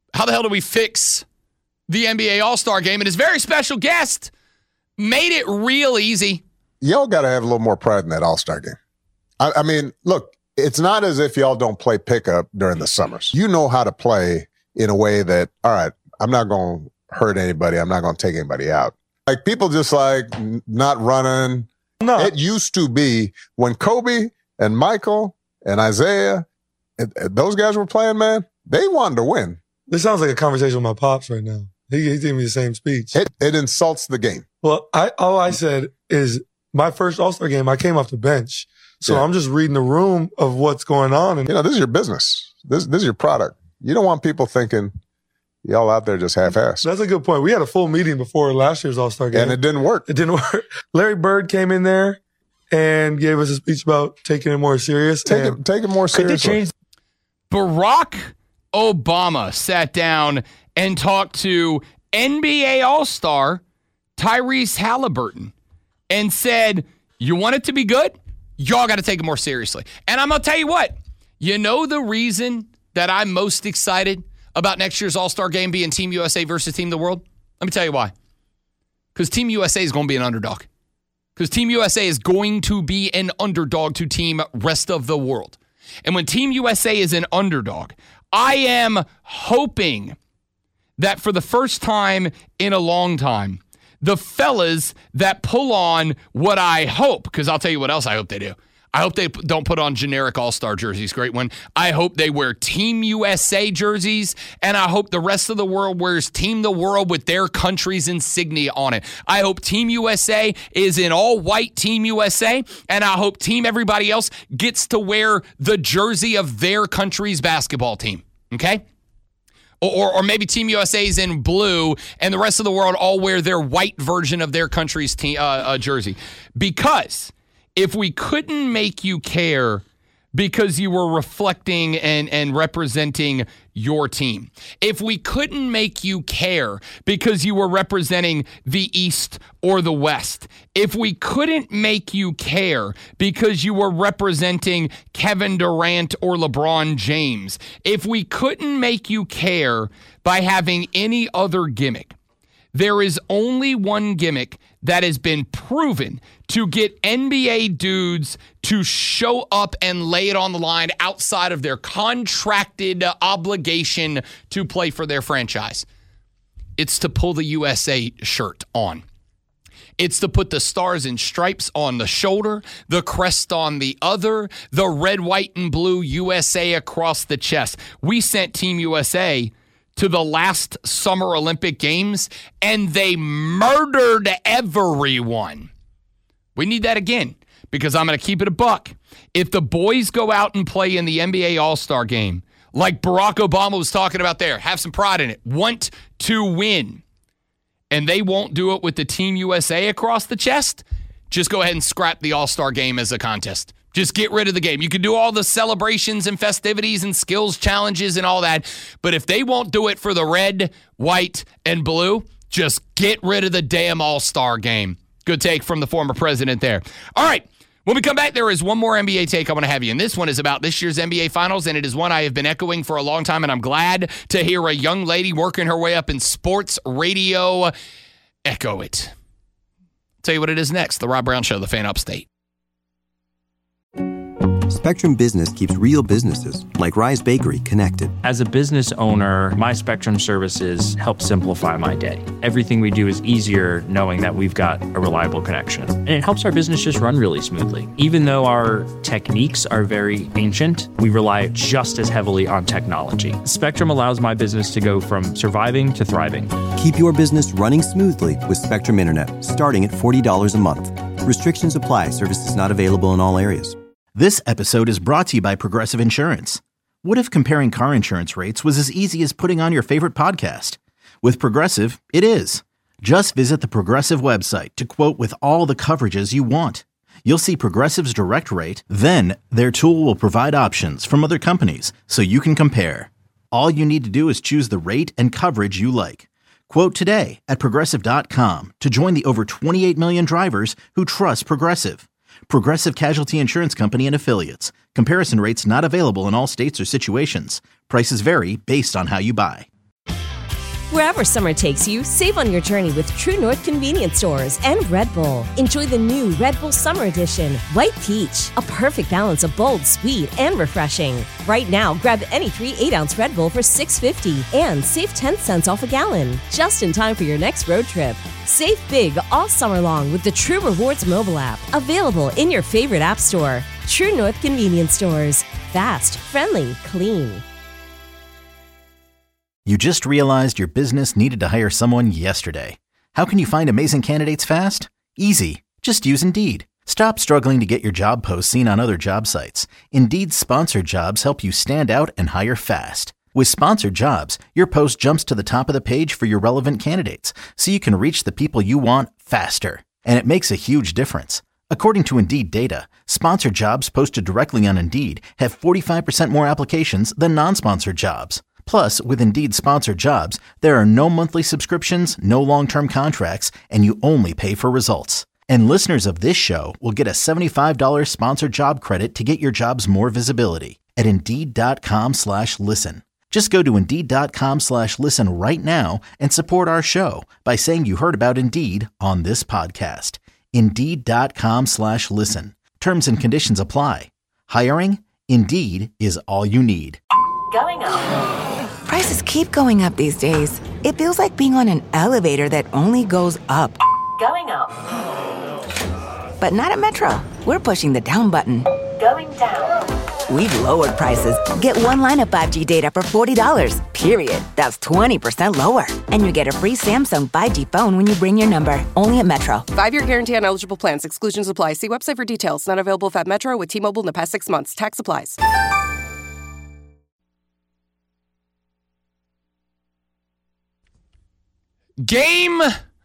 S5: how the hell do we fix the N B A All-Star Game? And his very special guest made it real easy.
S13: Y'all got to have a little more pride in that All-Star Game. I, I mean, look, it's not as if y'all don't play pickup during the summers. You know how to play in a way that, all right, I'm not going to hurt anybody. I'm not going to take anybody out. Like, people just like n- not running. No. It used to be when Kobe and Michael and Isaiah, it, it, those guys were playing, man, they wanted to win.
S14: This sounds like a conversation with my pops right now. He, he gave me the same speech.
S13: It, it insults the game.
S14: Well, I all I said is my first All-Star game, I came off the bench. So yeah. I'm just reading the room of what's going on. And
S13: you know, this is your business. This, this is your product. You don't want people thinking y'all out there just half-assed.
S14: That's a good point. We had a full meeting before last year's All-Star game.
S13: And it didn't work.
S14: It didn't work. Larry Bird came in there and gave us a speech about taking it more serious.
S13: Take it, take it more seriously.
S5: Change- Barack Obama sat down and talked to N B A All-Star Tyrese Halliburton and said, you want it to be good? Y'all got to take it more seriously. And I'm going to tell you what, you know the reason that I'm most excited about next year's All-Star Game being Team U S A versus Team the World? Let me tell you why. Because Team U S A is going to be an underdog. Because Team U S A is going to be an underdog to Team rest of the world. And when Team U S A is an underdog, I am hoping that for the first time in a long time, the fellas that pull on what I hope, because I'll tell you what else I hope they do. I hope they don't put on generic All-Star jerseys. Great one. I hope they wear Team U S A jerseys, and I hope the rest of the world wears Team the World with their country's insignia on it. I hope Team U S A is in all-white Team U S A, and I hope Team everybody else gets to wear the jersey of their country's basketball team. Okay? Or, or maybe Team U S A is in blue, and the rest of the world all wear their white version of their country's team, uh, uh, jersey. Because if we couldn't make you care because you were reflecting and, and representing your team, if we couldn't make you care because you were representing the East or the West, if we couldn't make you care because you were representing Kevin Durant or LeBron James, if we couldn't make you care by having any other gimmick, there is only one gimmick that has been proven to get N B A dudes to show up and lay it on the line outside of their contracted obligation to play for their franchise. It's to pull the U S A shirt on. It's to put the stars and stripes on the shoulder, the crest on the other, the red, white, and blue U S A across the chest. We sent Team U S A to the last Summer Olympic Games, and they murdered everyone. We need that again, because I'm going to keep it a buck. If the boys go out and play in the N B A All-Star Game, like Barack Obama was talking about there, have some pride in it, want to win, and they won't do it with the Team U S A across the chest, just go ahead and scrap the All-Star Game as a contest. Just get rid of the game. You can do all the celebrations and festivities and skills challenges and all that, but if they won't do it for the red, white, and blue, just get rid of the damn All-Star Game. Good take from the former president there. All right, when we come back, there is one more N B A take I want to have you, and this one is about this year's N B A Finals, and it is one I have been echoing for a long time, and I'm glad to hear a young lady working her way up in sports radio echo it. I'll tell you what it is next. The Rob Brown Show, the Fan Upstate.
S1: Spectrum Business keeps real businesses, like Rise Bakery, connected.
S7: As a business owner, my Spectrum services help simplify my day. Everything we do is easier knowing that we've got a reliable connection. And it helps our business just run really smoothly. Even though our techniques are very ancient, we rely just as heavily on technology. Spectrum allows my business to go from surviving to thriving.
S1: Keep your business running smoothly with Spectrum Internet, starting at forty dollars a month. Restrictions apply. Services not available in all areas.
S3: This episode is brought to you by Progressive Insurance. What if comparing car insurance rates was as easy as putting on your favorite podcast? With Progressive, it is. Just visit the Progressive website to quote with all the coverages you want. You'll see Progressive's direct rate, then their tool will provide options from other companies so you can compare. All you need to do is choose the rate and coverage you like. Quote today at Progressive dot com to join the over twenty-eight million drivers who trust Progressive. Progressive Casualty Insurance Company and Affiliates. Comparison rates not available in all states or situations. Prices vary based on how you buy.
S15: Wherever summer takes you, save on your journey with True North Convenience Stores and Red Bull. Enjoy the new Red Bull Summer Edition, White Peach, a perfect balance of bold, sweet, and refreshing. Right now, grab any three eight-ounce Red Bull for six dollars and fifty cents and save ten cents off a gallon, just in time for your next road trip. Save big all summer long with the True Rewards mobile app, available in your favorite app store. True North Convenience Stores. Fast, friendly, clean.
S3: You just realized your business needed to hire someone yesterday. How can you find amazing candidates fast? Easy. Just use Indeed. Stop struggling to get your job posts seen on other job sites. Indeed's sponsored jobs help you stand out and hire fast. With sponsored jobs, your post jumps to the top of the page for your relevant candidates, so you can reach the people you want faster. And it makes a huge difference. According to Indeed data, sponsored jobs posted directly on Indeed have forty-five percent more applications than non-sponsored jobs. Plus, with Indeed sponsored jobs, there are no monthly subscriptions, no long-term contracts, and you only pay for results. And listeners of this show will get a seventy-five dollars sponsored job credit to get your jobs more visibility at Indeed.com slash listen. Just go to Indeed.com slash listen right now and support our show by saying you heard about Indeed on this podcast. Indeed.com slash listen. Terms and conditions apply. Hiring? Indeed is all you need.
S8: Going up. Prices keep going up these days. It feels like being on an elevator that only goes up. Going up. But not at Metro. We're pushing the down button. Going down. We've lowered prices. Get one line of five G data for forty dollars, period. That's twenty percent lower. And you get a free Samsung five G phone when you bring your number. Only at Metro.
S9: Five-year guarantee on eligible plans. Exclusions apply. See website for details. Not available at Metro with T-Mobile in the past six months. Tax applies.
S5: Game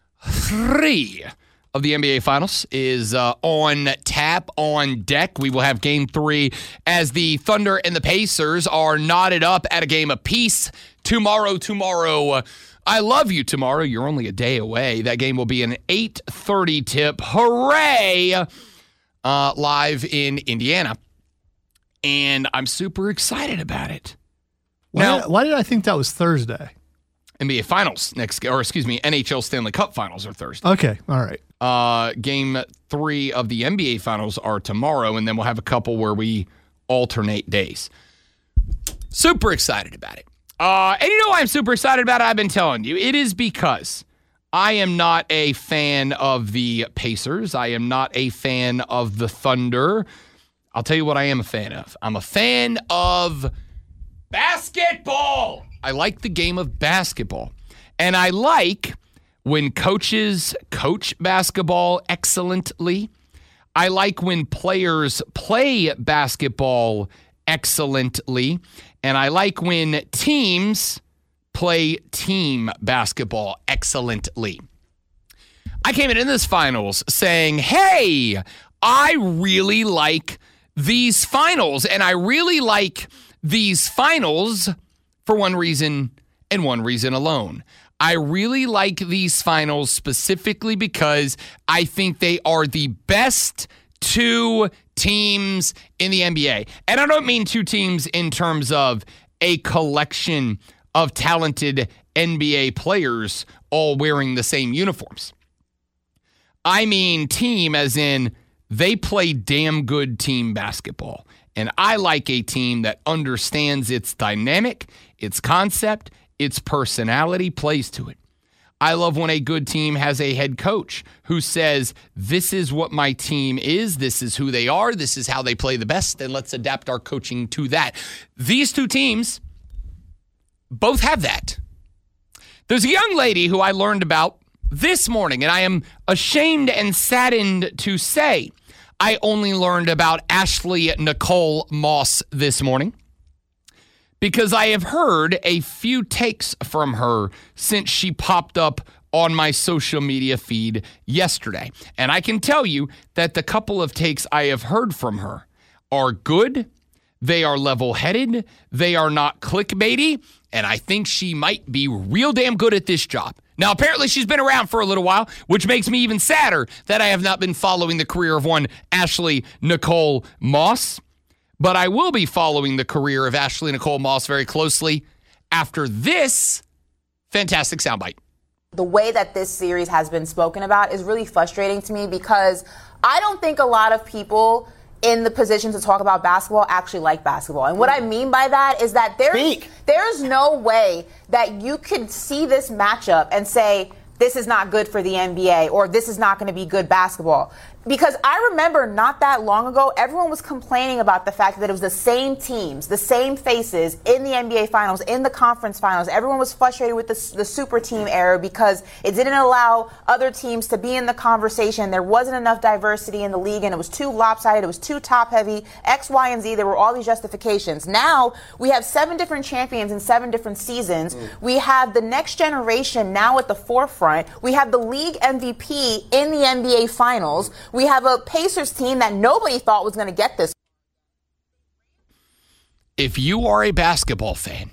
S5: three of the N B A Finals is uh, on tap, on deck. We will have game three as the Thunder and the Pacers are knotted up at a game apiece tomorrow. Tomorrow, uh, I love you tomorrow. You're only a day away. That game will be an eight thirty tip. Hooray! Uh, live in Indiana. And I'm super excited about it.
S6: Why,
S5: now,
S6: did, why did I think that was Thursday?
S5: N B A Finals next, or excuse me, N H L Stanley Cup Finals are Thursday.
S6: Okay, all right.
S5: Uh, game three of the N B A Finals are tomorrow, and then we'll have a couple where we alternate days. Super excited about it. Uh, and you know why I'm super excited about it? I've been telling you. It is because I am not a fan of the Pacers. I am not a fan of the Thunder. I'll tell you what I am a fan of. I'm a fan of basketball. I like the game of basketball. And I like when coaches coach basketball excellently. I like when players play basketball excellently. And I like when teams play team basketball excellently. I came into this finals saying, hey, I really like these finals. And I really like these finals for one reason and one reason alone. I really like these finals specifically because I think they are the best two teams in the N B A. And I don't mean two teams in terms of a collection of talented N B A players all wearing the same uniforms. I mean team as in they play damn good team basketball. And I like a team that understands its dynamic, its concept, its personality, plays to it. I love when a good team has a head coach who says, this is what my team is, this is who they are, this is how they play the best, and let's adapt our coaching to that. These two teams both have that. There's a young lady who I learned about this morning, and I am ashamed and saddened to say I only learned about Ashley Nicole Moss this morning because I have heard a few takes from her since she popped up on my social media feed yesterday. And I can tell you that the couple of takes I have heard from her are good, they are level-headed, they are not clickbaity, and I think she might be real damn good at this job. Now, apparently she's been around for a little while, which makes me even sadder that I have not been following the career of one Ashley Nicole Moss. But I will be following the career of Ashley Nicole Moss very closely after this Fantastic soundbite.
S16: The way that this series has been spoken about is really frustrating to me because I don't think a lot of people in the position to talk about basketball actually like basketball. And what I mean by that is that there's, there's no way that you could see this matchup and say, this is not good for the N B A or this is not going to be good basketball. Because I remember not that long ago, everyone was complaining about the fact that it was the same teams, the same faces in the N B A Finals, in the conference finals. Everyone was frustrated with the, the super team era because it didn't allow other teams to be in the conversation. There wasn't enough diversity in the league, and it was too lopsided. It was too top-heavy. X, Y, and Z, there were all these justifications. Now we have seven different champions in seven different seasons. Mm. We have the next generation now at the forefront. We have the league M V P in the N B A Finals. We have a Pacers team that nobody thought was going to get this.
S5: If you are a basketball fan,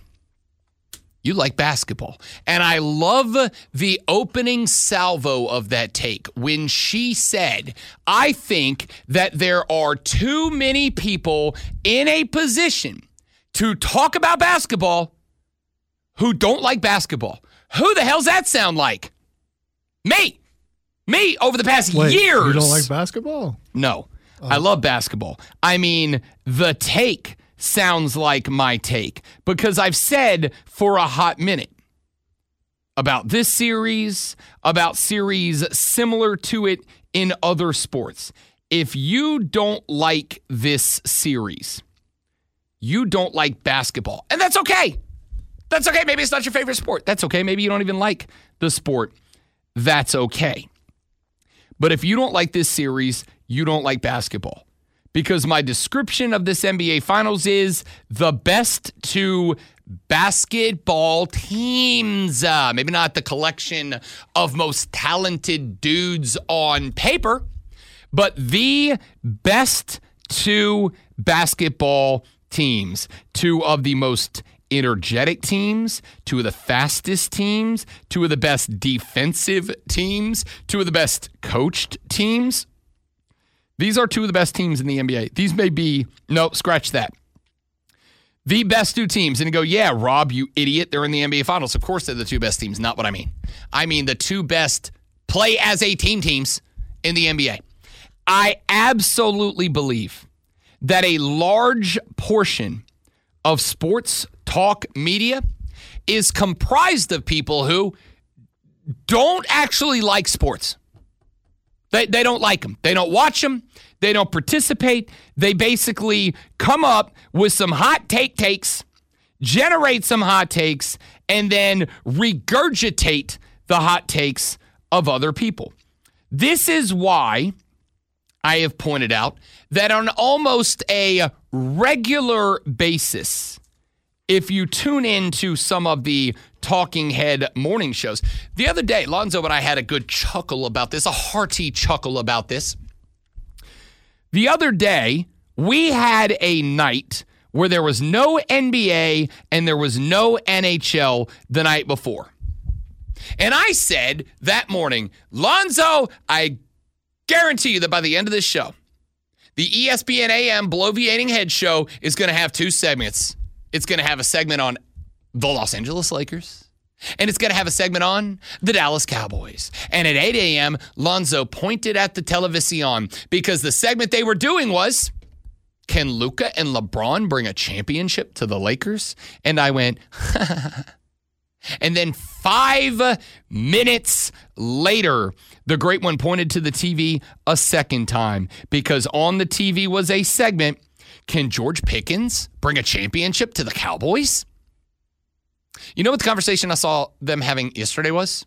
S5: you like basketball. And I love the opening salvo of that take when she said, I think that there are too many people in a position to talk about basketball who don't like basketball. Who the hell's that sound like? Me. Me over the past
S6: Wait,
S5: years.
S6: You don't like basketball?
S5: No. Oh. I love basketball. I mean, the take sounds like my take because I've said for a hot minute about this series, about series similar to it in other sports. If you don't like this series, you don't like basketball. And that's okay. That's okay. Maybe it's not your favorite sport. That's okay. Maybe you don't even like the sport. That's okay. But if you don't like this series, you don't like basketball. Because my description of this N B A Finals is the best two basketball teams. Uh, maybe not the collection of most talented dudes on paper, but the best two basketball teams. Two of the most energetic teams, two of the fastest teams, two of the best defensive teams, two of the best coached teams. These are two of the best teams in the N B A. These may be, no, scratch that. The best two teams. And you go, yeah, Rob, you idiot. They're in the N B A Finals. Of course they're the two best teams. Not what I mean. I mean the two best play as a team teams in the N B A. I absolutely believe that a large portion of sports talk media is comprised of people who don't actually like sports. They, they don't like them. They don't watch them. They don't participate. They basically come up with some hot take takes, generate some hot takes, and then regurgitate the hot takes of other people. This is why I have pointed out that on almost a regular basis, if you tune into some of the talking head morning shows, the other day, Lonzo and I had a good chuckle about this, a hearty chuckle about this. The other day, we had a night where there was no N B A and there was no N H L the night before. And I said that morning, Lonzo, I guarantee you that by the end of this show, the E S P N A M Bloviating Head Show is going to have two segments. It's going to have a segment on the Los Angeles Lakers, and it's going to have a segment on the Dallas Cowboys. And at eight a.m., Lonzo pointed at the television because the segment they were doing was, can Luka and LeBron bring a championship to the Lakers? And I went, and then five minutes later, the great one pointed to the T V a second time because on the T V was a segment, can George Pickens bring a championship to the Cowboys? You know what the conversation I saw them having yesterday was?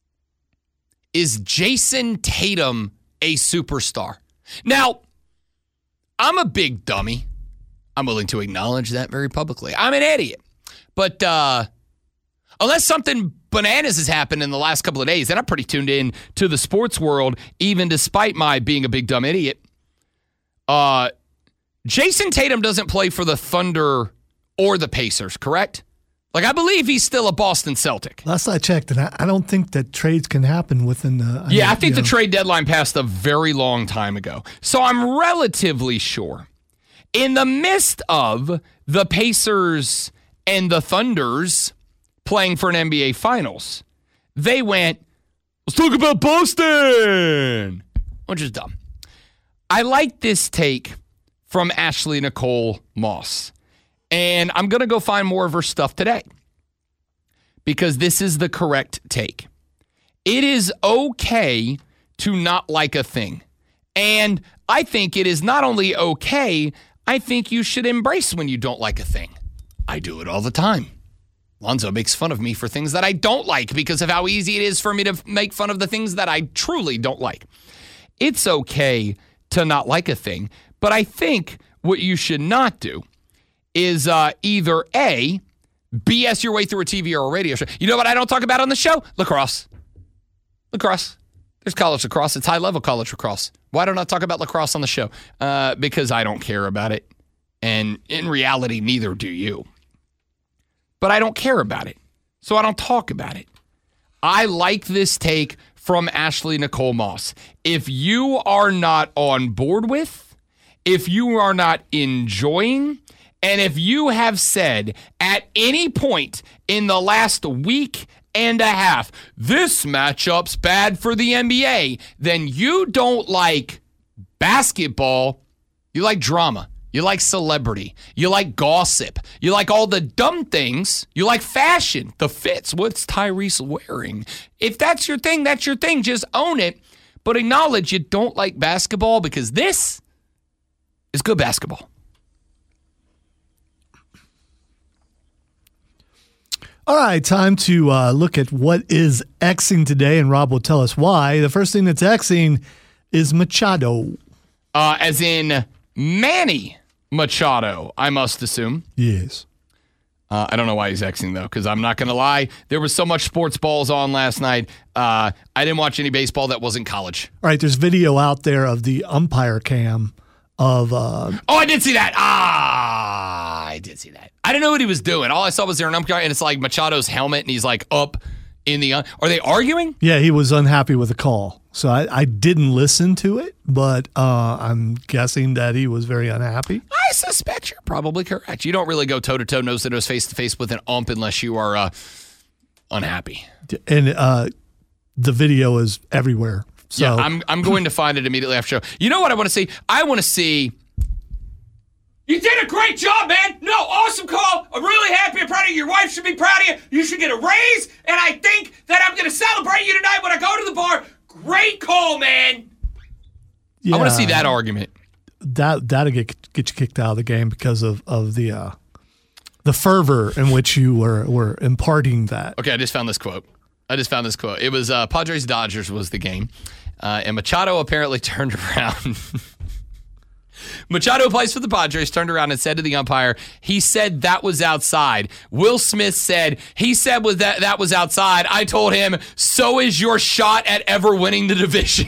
S5: Is Jason Tatum a superstar? Now, I'm a big dummy. I'm willing to acknowledge that very publicly. I'm an idiot. But uh, unless something bananas has happened in the last couple of days, and I'm pretty tuned in to the sports world, even despite my being a big dumb idiot, uh, Jason Tatum doesn't play for the Thunder or the Pacers, correct? Like, I believe he's still a Boston Celtic.
S6: Last I checked, and I, I don't think that trades can happen within the... I
S5: yeah,
S6: mean,
S5: I think the
S6: know.
S5: trade deadline passed a very long time ago. So I'm relatively sure. In the midst of the Pacers and the Thunder's playing for an N B A Finals. They went, let's talk about Boston, which is dumb. I like this take from Ashley Nicole Moss, and I'm going to go find more of her stuff today because this is the correct take. It is okay to not like a thing, and I think it is not only okay, I think you should embrace when you don't like a thing. I do it all the time. Lonzo makes fun of me for things that I don't like because of how easy it is for me to make fun of the things that I truly don't like. It's okay to not like a thing, but I think what you should not do is uh, either A, B S your way through a T V or a radio show. You know what I don't talk about on the show? Lacrosse. Lacrosse. There's college lacrosse. It's high-level college lacrosse. Why don't I talk about lacrosse on the show? Uh, because I don't care about it. And in reality, neither do you. But I don't care about it, so I don't talk about it. I like this take from Ashley Nicole Moss. If you are not on board with, if you are not enjoying, and if you have said at any point in the last week and a half, this matchup's bad for the N B A, then you don't like basketball, you like drama. You like celebrity. You like gossip. You like all the dumb things. You like fashion, the fits. What's Tyrese wearing? If that's your thing, that's your thing. Just own it. But acknowledge you don't like basketball because this is good basketball.
S6: All right, time to uh, look at what is Xing today, and Rob will tell us why. The first thing that's Xing is Machado.
S5: Uh, as in Manny Machado, I must assume.
S6: Yes.
S5: Uh, I don't know why he's Xing, though, because I'm not going to lie. There was so much sports balls on last night. Uh, I didn't watch any baseball that wasn't college.
S6: All right, there's video out there of the umpire cam of... Uh,
S5: oh, I did see that. Ah, I did see that. I didn't know what he was doing. All I saw was there an umpire, and it's like Machado's helmet, and he's like up in the... Un- Are they arguing?
S6: Yeah, he was unhappy with the call. So I, I didn't listen to it, but uh, I'm guessing that he was very unhappy.
S5: I suspect you're probably correct. You don't really go toe-to-toe, nose-to-nose, face-to-face with an ump unless you are uh, unhappy.
S6: And uh, the video is everywhere. So.
S5: Yeah, I'm I'm going to find it immediately after show. You know what I want to see? I want to see... You did a great job, man. No, awesome call. I'm really happy. I'm proud of you. Your wife should be proud of you. You should get a raise, and I think that I'm going to celebrate you tonight when I go to the bar. Great call, man. Yeah, I want to see that argument.
S6: That that'll get get you kicked out of the game because of of the uh, the fervor in which you were were imparting that.
S5: Okay, I just found this quote. I just found this quote. It was uh, Padres Dodgers was the game, uh, and Machado apparently turned around. Machado plays for the Padres, turned around and said to the umpire, he said that was outside. Will Smith said, he said was that that was outside. I told him, so is your shot at ever winning the division.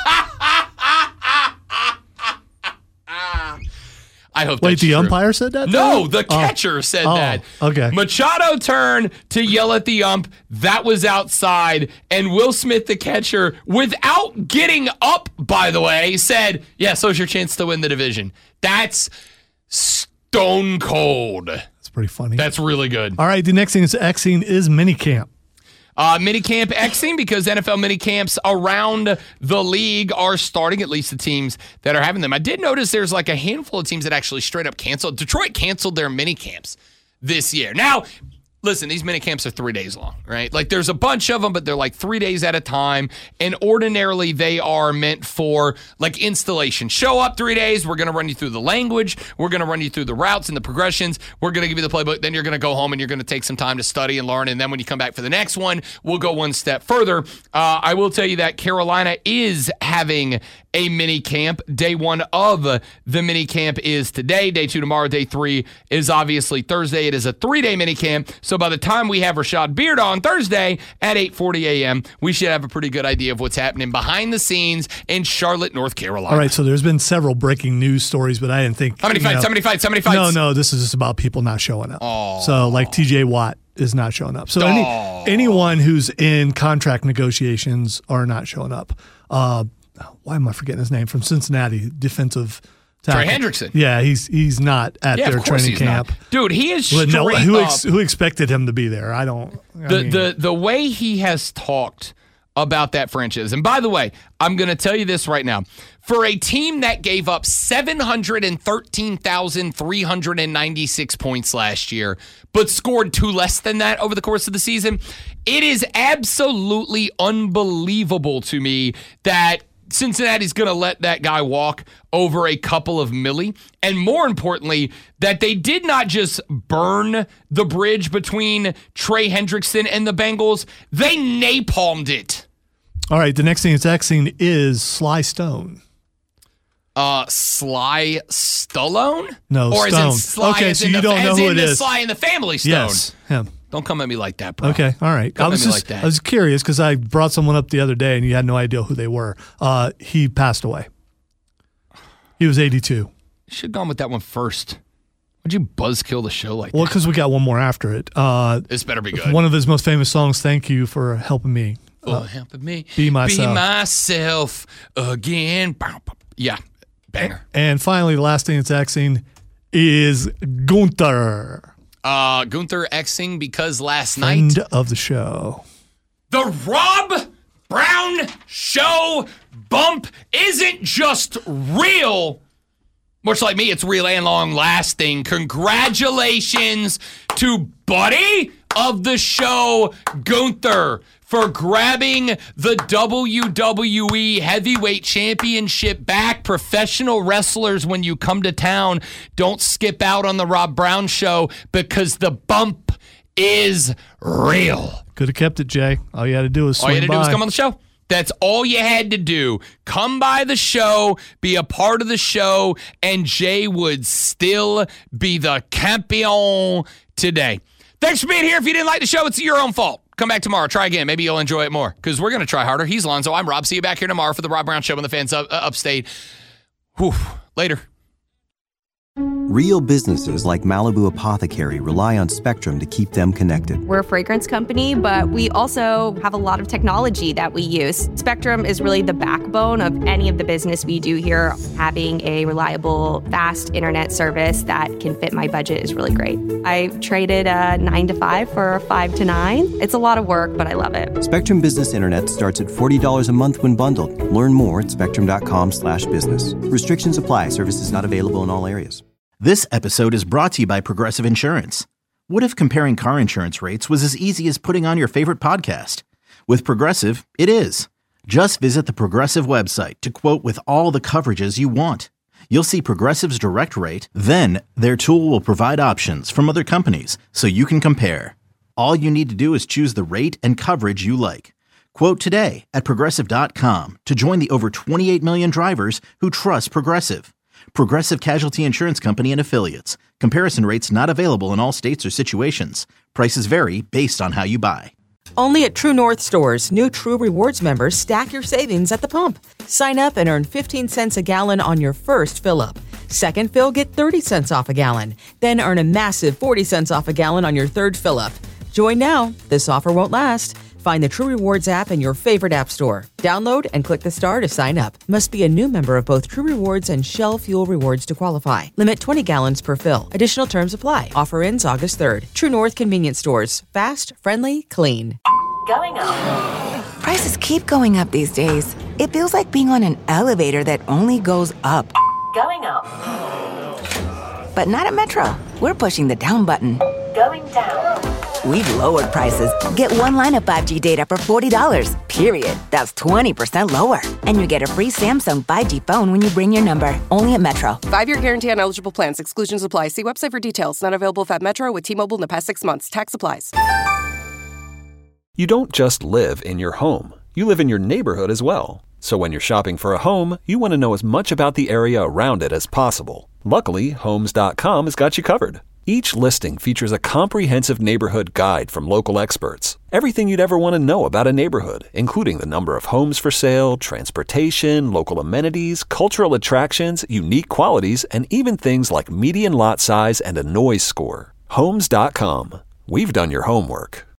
S5: I hope
S6: Wait,
S5: that's
S6: the
S5: true.
S6: umpire said that?
S5: No,
S6: though?
S5: the catcher
S6: oh.
S5: said
S6: oh,
S5: that.
S6: Okay.
S5: Machado turned to yell at the ump, that was outside, and Will Smith, the catcher, without getting up, by the way, said, yeah, so's your chance to win the division. That's stone cold.
S6: That's pretty funny.
S5: That's really good.
S6: All right, the next thing is Xing is minicamp.
S5: Uh, minicamp Xing because N F L minicamps around the league are starting, at least the teams that are having them. I did notice there's like a handful of teams that actually straight up canceled. Detroit canceled their minicamps this year. Now, listen, these minicamps are three days long, right? Like there's a bunch of them, but they're like three days at a time. And ordinarily they are meant for like installation. Show up three days. We're going to run you through the language. We're going to run you through the routes and the progressions. We're going to give you the playbook. Then you're going to go home and you're going to take some time to study and learn. And then when you come back for the next one, we'll go one step further. Uh, I will tell you that Carolina is having a mini camp. Day one of the mini camp is today. Day two tomorrow. Day three is obviously Thursday. It is a three-day mini camp. So by the time we have Rashad Beard on Thursday at eight forty a.m., we should have a pretty good idea of what's happening behind the scenes in Charlotte, North Carolina.
S6: All right, so there's been several breaking news stories, but I didn't think...
S5: How many fights?
S6: Know,
S5: how many fights? How many fights?
S6: No, no, this is just about people not showing up.
S5: Oh.
S6: So like T J Watt is not showing up. So
S5: oh.
S6: any anyone who's in contract negotiations are not showing up. Uh, why am I forgetting his name? From Cincinnati, defensive
S5: Trey Hendrickson.
S6: Yeah, he's he's not at
S5: Yeah,
S6: their
S5: of course
S6: training
S5: he's
S6: camp.
S5: not. Dude, he is
S6: Well,
S5: straight
S6: no, who,
S5: up.
S6: ex- who expected him to be there? I don't. I
S5: the
S6: mean,
S5: the the way he has talked about that franchise. And by the way, I'm going to tell you this right now. For a team that gave up seven hundred thirteen thousand three hundred ninety-six points last year, but scored two less than that over the course of the season, it is absolutely unbelievable to me that Cincinnati's going to let that guy walk over a couple of milli. And more importantly, that they did not just burn the bridge between Trey Hendrickson and the Bengals, they napalmed it.
S6: All right, the next thing that's Xing is Sly Stone.
S5: Uh, Sly Stallone?
S6: No,
S5: or
S6: Stone.
S5: Is it Sly
S6: Okay,
S5: as
S6: so
S5: in
S6: you
S5: the,
S6: don't know
S5: as
S6: who
S5: in
S6: it
S5: the
S6: is.
S5: Sly in the Family Stone?
S6: Yes, him.
S5: Don't come at me like that, bro.
S6: Okay, all right.
S5: Come
S6: I was
S5: at me
S6: just,
S5: like that.
S6: I was curious because I brought someone up the other day and you had no idea who they were. Uh, he passed away. He was eighty-two.
S5: You should have gone with that one first. Why'd you buzzkill the show like
S6: Well,
S5: that?
S6: because we got one more after it. Uh,
S5: This better be good.
S6: One of his most famous songs, Thank You for Helping Me.
S5: For
S6: Uh,
S5: helping me.
S6: Be Myself.
S5: Be myself again. Yeah, banger.
S6: And finally, the last thing that's Xing is Gunther,
S5: Uh, Gunther Xing, because last
S6: friend
S5: night,
S6: of the show.
S5: the Rob Brown Show bump isn't just real. Much like me, it's real and long-lasting. Congratulations to buddy of the show, Gunther, for grabbing the W W E Heavyweight Championship back. Professional wrestlers, when you come to town, don't skip out on the Rob Brown Show because the bump is real.
S6: Could have kept it, Jay. All you had to do was swing
S5: All you had to
S6: by.
S5: do was come on the show. That's all you had to do. Come by the show, be a part of the show, and Jay would still be the campeon today. Thanks for being here. If you didn't like the show, it's your own fault. Come back tomorrow. Try again. Maybe you'll enjoy it more because we're going to try harder. He's Lonzo. I'm Rob. See you back here tomorrow for the Rob Brown Show on the Fans up, uh, Upstate. Whew. Later.
S1: Real businesses like Malibu Apothecary rely on Spectrum to keep them connected.
S2: We're a fragrance company, but we also have a lot of technology that we use. Spectrum is really the backbone of any of the business we do here. Having a reliable, fast internet service that can fit my budget is really great. I traded a nine to five for a five to nine. It's a lot of work, but I love it.
S1: Spectrum Business Internet starts at forty dollars a month when bundled. Learn more at spectrum.com slash business. Restrictions apply. Services not available in all areas.
S3: This episode is brought to you by Progressive Insurance. What if comparing car insurance rates was as easy as putting on your favorite podcast? With Progressive, it is. Just visit the Progressive website to quote with all the coverages you want. You'll see Progressive's direct rate, then their tool will provide options from other companies so you can compare. All you need to do is choose the rate and coverage you like. Quote today at progressive dot com to join the over twenty-eight million drivers who trust Progressive. Progressive Casualty Insurance Company and Affiliates. Comparison rates not available in all states or situations. Prices vary based on how you buy.
S4: Only at True North stores, new True Rewards members stack your savings at the pump. Sign up and earn fifteen cents a gallon on your first fill-up. Second fill, get thirty cents off a gallon. Then earn a massive forty cents off a gallon on your third fill-up. Join now. This offer won't last. Find the True Rewards app in your favorite app store. Download and click the star to sign up. Must be a new member of both True Rewards and Shell Fuel Rewards to qualify. Limit twenty gallons per fill. Additional terms apply. Offer ends August third. True North Convenience Stores. Fast, friendly, clean.
S8: Going up. Prices keep going up these days. It feels like being on an elevator that only goes up. Going up. But not at Metro. We're pushing the down button. Going down. We've lowered prices. Get one line of five G data for forty dollars, period. That's twenty percent lower. And you get a free Samsung five G phone when you bring your number. Only at Metro.
S9: Five-year guarantee on eligible plans. Exclusions apply. See website for details. Not available at Metro with T-Mobile in the past six months. Tax applies.
S17: You don't just live in your home. You live in your neighborhood as well. So when you're shopping for a home, you want to know as much about the area around it as possible. Luckily, Homes dot com has got you covered. Each listing features a comprehensive neighborhood guide from local experts. Everything you'd ever want to know about a neighborhood, including the number of homes for sale, transportation, local amenities, cultural attractions, unique qualities, and even things like median lot size and a noise score. Homes dot com. We've done your homework.